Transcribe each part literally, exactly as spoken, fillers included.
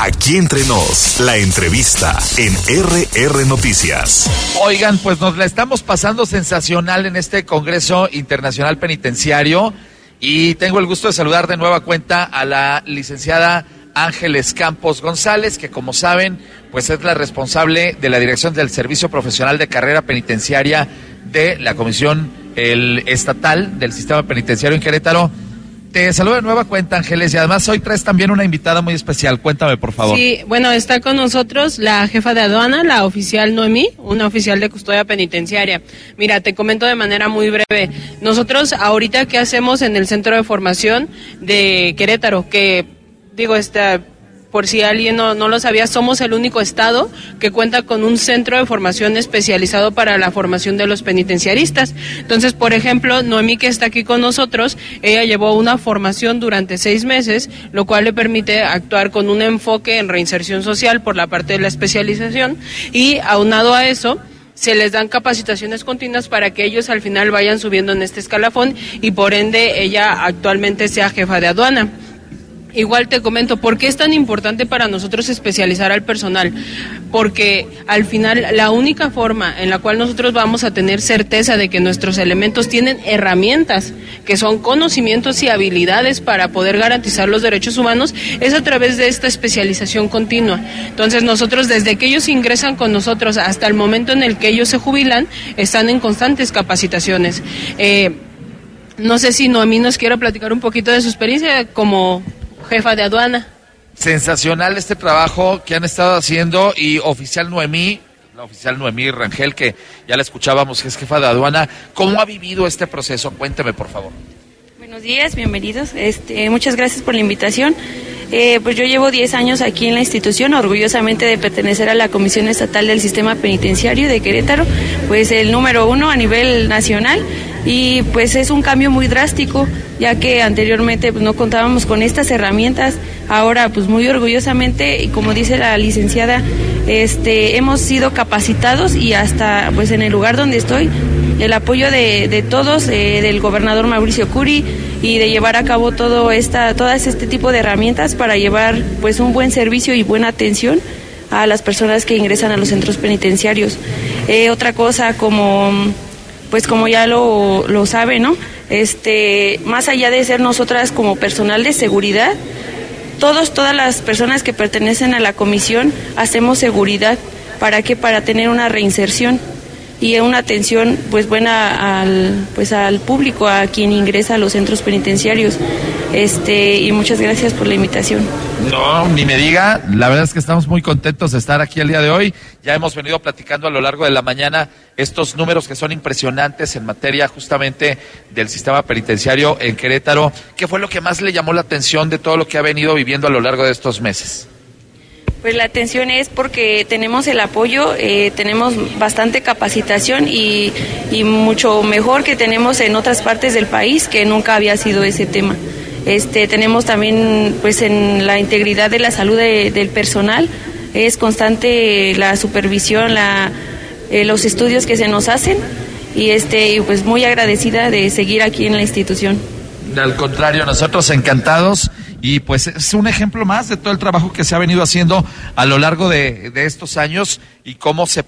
Aquí entre nos, la entrevista en R R Noticias. Oigan, pues nos la estamos pasando sensacional en este Congreso Internacional Penitenciario y tengo el gusto de saludar de nueva cuenta a la licenciada Ángeles Campos González, que como saben, pues es la responsable de la dirección del Servicio Profesional de Carrera Penitenciaria de la Comisión el Estatal del Sistema Penitenciario en Querétaro. Te saludo de nueva cuenta, Ángeles, y además hoy traes también una invitada muy especial. Cuéntame, por favor. Sí, bueno, está con nosotros la jefa de aduana, la oficial Noemí, una oficial de custodia penitenciaria. Mira, te comento de manera muy breve. Nosotros ahorita, ¿qué hacemos en el Centro de Formación de Querétaro? Que, digo, está... por si alguien no, no lo sabía, somos el único estado que cuenta con un centro de formación especializado para la formación de los penitenciaristas. Entonces, por ejemplo, Noemí, que está aquí con nosotros, ella llevó una formación durante seis meses, lo cual le permite actuar con un enfoque en reinserción social por la parte de la especialización, y aunado a eso, se les dan capacitaciones continuas para que ellos al final vayan subiendo en este escalafón y por ende ella actualmente sea jefa de aduana. Igual te comento, ¿por qué es tan importante para nosotros especializar al personal? Porque al final la única forma en la cual nosotros vamos a tener certeza de que nuestros elementos tienen herramientas, que son conocimientos y habilidades para poder garantizar los derechos humanos, es a través de esta especialización continua. Entonces nosotros, desde que ellos ingresan con nosotros hasta el momento en el que ellos se jubilan, están en constantes capacitaciones. Eh, no sé si Noemí nos quiere platicar un poquito de su experiencia como jefa de aduana. Sensacional este trabajo que han estado haciendo, y oficial Noemí, la oficial Noemí Rangel, que ya la escuchábamos, que es jefa de aduana. ¿Cómo ha vivido este proceso? Cuénteme, por favor. Buenos días, bienvenidos. Este, muchas gracias por la invitación. Eh, pues yo llevo diez años aquí en la institución, orgullosamente de pertenecer a la Comisión Estatal del Sistema Penitenciario de Querétaro, pues el número uno a nivel nacional, y pues es un cambio muy drástico, ya que anteriormente pues no contábamos con estas herramientas. Ahora pues muy orgullosamente, y como dice la licenciada, este hemos sido capacitados, y hasta pues en el lugar donde estoy, el apoyo de, de todos, eh, del gobernador Mauricio Curi, y de llevar a cabo todo esta, todas este tipo de herramientas para llevar pues un buen servicio y buena atención a las personas que ingresan a los centros penitenciarios. Eh, otra cosa, como pues como ya lo, lo sabe, ¿no? Este, más allá de ser nosotras como personal de seguridad, todos, todas las personas que pertenecen a la comisión hacemos seguridad. ¿Para qué? Para tener una reinserción y una atención pues buena al pues al público, a quien ingresa a los centros penitenciarios. Este, y muchas gracias por la invitación. No, ni me diga, la verdad es que estamos muy contentos de estar aquí el día de hoy. Ya hemos venido platicando a lo largo de la mañana estos números que son impresionantes en materia justamente del sistema penitenciario en Querétaro. ¿Qué fue lo que más le llamó la atención de todo lo que ha venido viviendo a lo largo de estos meses? Pues la atención es porque tenemos el apoyo, eh, tenemos bastante capacitación y, y mucho mejor que tenemos en otras partes del país, que nunca había sido ese tema. Este, tenemos también pues en la integridad de la salud de, del personal, es constante la supervisión, la, eh, los estudios que se nos hacen, y este, pues muy agradecida de seguir aquí en la institución. Al contrario, nosotros encantados. Y pues es un ejemplo más de todo el trabajo que se ha venido haciendo a lo largo de, de estos años, y cómo se eh,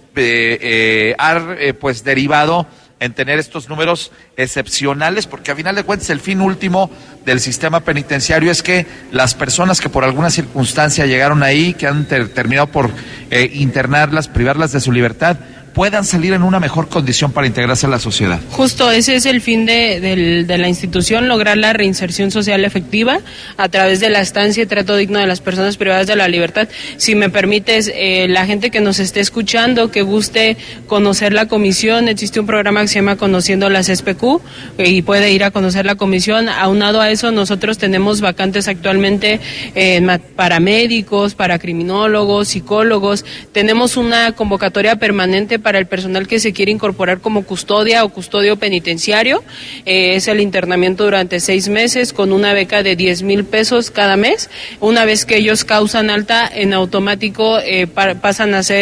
eh, ha eh, pues derivado en tener estos números excepcionales, porque a final de cuentas el fin último del sistema penitenciario es que las personas que por alguna circunstancia llegaron ahí, que han ter terminado por eh, internarlas, privarlas de su libertad, puedan salir en una mejor condición para integrarse a la sociedad. Justo ese es el fin de, de, de la institución, lograr la reinserción social efectiva a través de la estancia y trato digno de las personas privadas de la libertad. Si me permites, eh, la gente que nos esté escuchando, que guste conocer la comisión, existe un programa que se llama Conociendo las S P Q, eh, y puede ir a conocer la comisión. Aunado a eso, nosotros tenemos vacantes actualmente eh, para médicos, para criminólogos, psicólogos. Tenemos una convocatoria permanente para el personal que se quiere incorporar como custodia o custodio penitenciario. Eh, es el internamiento durante seis meses con una beca de diez mil pesos cada mes. Una vez que ellos causan alta, en automático eh, pa pasan a ser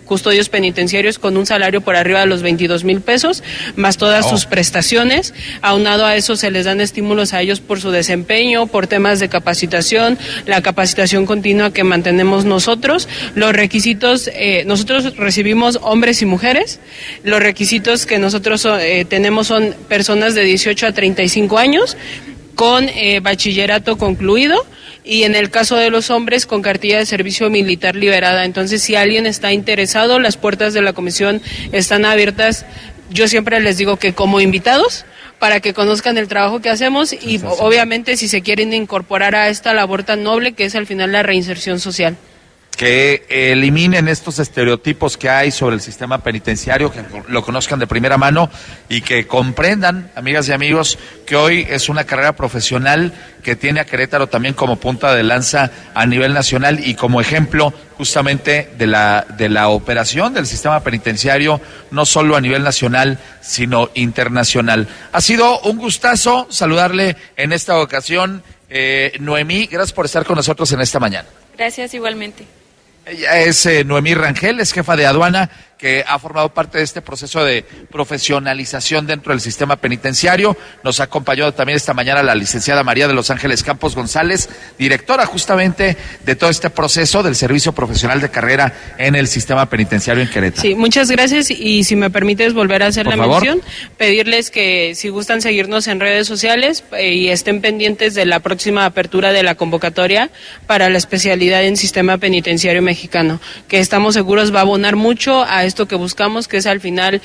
custodios penitenciarios con un salario por arriba de los veintidós mil pesos, más todas oh. sus prestaciones. Aunado a eso se les dan estímulos a ellos por su desempeño, por temas de capacitación, la capacitación continua que mantenemos nosotros. Los requisitos, eh, nosotros recibimos hombres y mujeres. Los requisitos que nosotros eh, tenemos son personas de dieciocho a treinta y cinco años, con eh, bachillerato concluido, y en el caso de los hombres con cartilla de servicio militar liberada. Entonces, si alguien está interesado, las puertas de la comisión están abiertas. Yo siempre les digo que como invitados, para que conozcan el trabajo que hacemos y sí, sí, sí. obviamente si se quieren incorporar a esta labor tan noble que es al final la reinserción social. Que eliminen estos estereotipos que hay sobre el sistema penitenciario, que lo conozcan de primera mano y que comprendan, amigas y amigos, que hoy es una carrera profesional que tiene a Querétaro también como punta de lanza a nivel nacional y como ejemplo justamente de la de la operación del sistema penitenciario, no solo a nivel nacional, sino internacional. Ha sido un gustazo saludarle en esta ocasión, eh, Noemí, gracias por estar con nosotros en esta mañana. Gracias, igualmente. Ella es eh, Noemí Rangel, es jefa de aduana, que ha formado parte de este proceso de profesionalización dentro del sistema penitenciario. Nos ha acompañado también esta mañana la licenciada María de los Ángeles Campos González, directora justamente de todo este proceso del servicio profesional de carrera en el sistema penitenciario en Querétaro. Sí, muchas gracias, y si me permites volver a hacer Por la favor. mención, pedirles que si gustan seguirnos en redes sociales eh, y estén pendientes de la próxima apertura de la convocatoria para la especialidad en sistema penitenciario mexicano, que estamos seguros va a abonar mucho a esto que buscamos, que es al final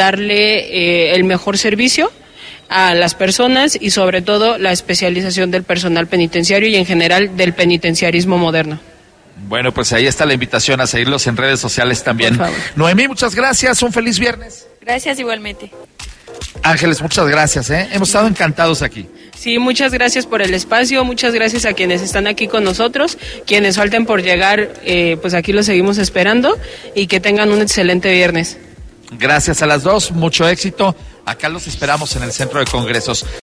darle eh, el mejor servicio a las personas y sobre todo la especialización del personal penitenciario y en general del penitenciarismo moderno. Bueno, pues ahí está la invitación a seguirlos en redes sociales también. Noemí, muchas gracias, un feliz viernes. Gracias, igualmente. Ángeles, muchas gracias, ¿eh? Hemos estado encantados aquí. Sí, muchas gracias por el espacio, muchas gracias a quienes están aquí con nosotros, quienes falten por llegar, eh, pues aquí los seguimos esperando y que tengan un excelente viernes. Gracias a las dos, mucho éxito. Acá los esperamos en el Centro de Congresos.